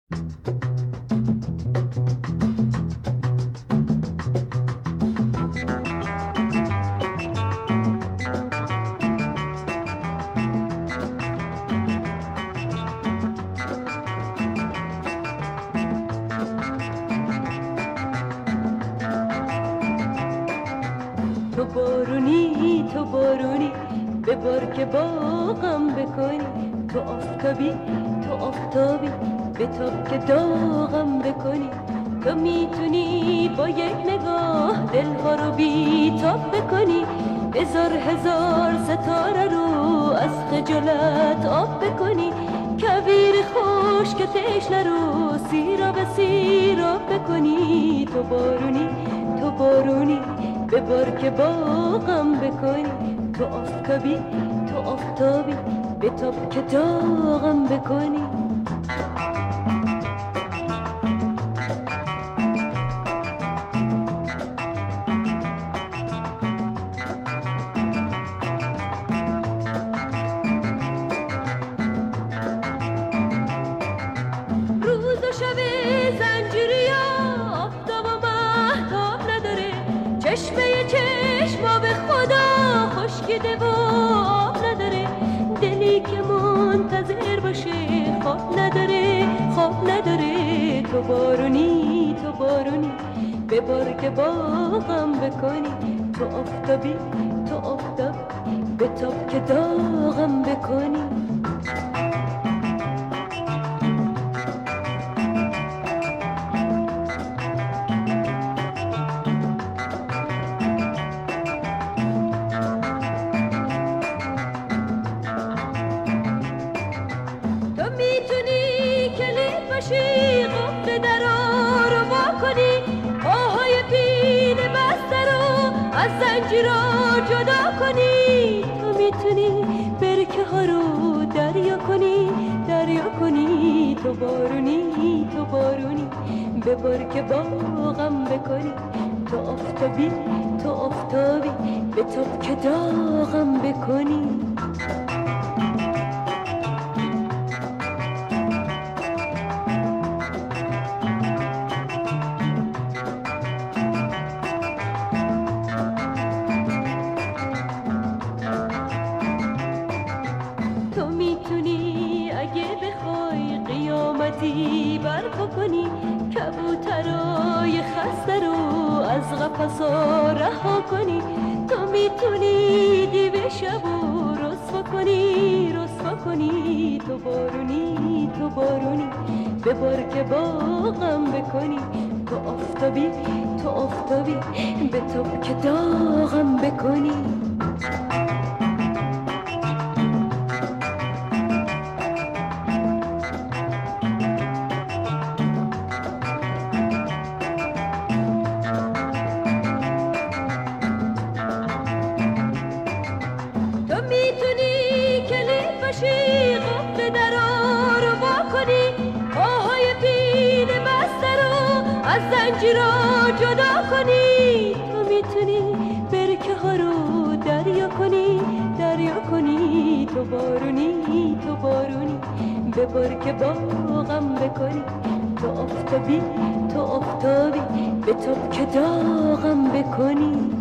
تو بارونی تو بارونی ببار که باغم بکنی، تو آفتابی تو آفتابی بتاب که داغم بکنی. تو میتونی با یک نگاه دلها رو بیتاب بکنی، هزار هزار ستاره رو از خجالت آب بکنی. کویر خوش که تشنه رو سیراب سیراب بکنی. تو بارونی تو بارونی ببار که باغم بکنی، تو آفتابی تو آفتابی بتاب که داغم بکنی. روز و شب زنجیری آفتاب و مهتاب نداره، چشمه چشما به خدا خشکیده و آب نداره. دلی که منتظر باشه خواب نداره خواب نداره. تو بارونی تو بارونی ببار که باغم بکنی، تو آفتابی تو آفتاب بتاب که داغم بکنی. قفل درا رو وا کنی، پاهای پیل بسته رو از زنجیرها جدا کنی. تو میتونی برکه ها رو دریا کنی دریا کنی. تو بارونی تو بارونی ببار که باغم بکنی، تو آفتابی تو آفتابی بتاب که داغم بکنی. اگه بخوای قیامتی برپا کنی، کبوترای خسته رو از قفسا رها کنی. تو میتونی دیو شب و رسوا کنی رسوا کنی. تو بارونی تو بارونی ببار که باغم بکنی، تو آفتابی تو آفتابی بتاب که داغم بکنی. قفل درا رو وا کنی، پاهای پیل بسته رو از زنجیرها جدا کنی. تو میتونی برکه ها رو دریا کنی دریا کنی. تو بارونی تو بارونی ببار که باغم بکنی، تو آفتابی تو آفتابی بتاب که داغم بکنی.